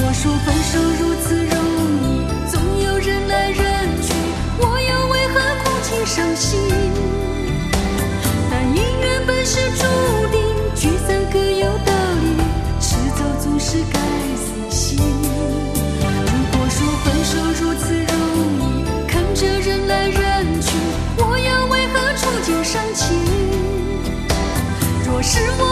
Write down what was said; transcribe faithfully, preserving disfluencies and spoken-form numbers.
说分手如此容易，总有人来人去，我又为何哭泣伤心？但姻缘本是注定，聚散各有道理，迟早总是该死心。如果说分手如此容易，看着人来人去，我又为何触景伤情？若是我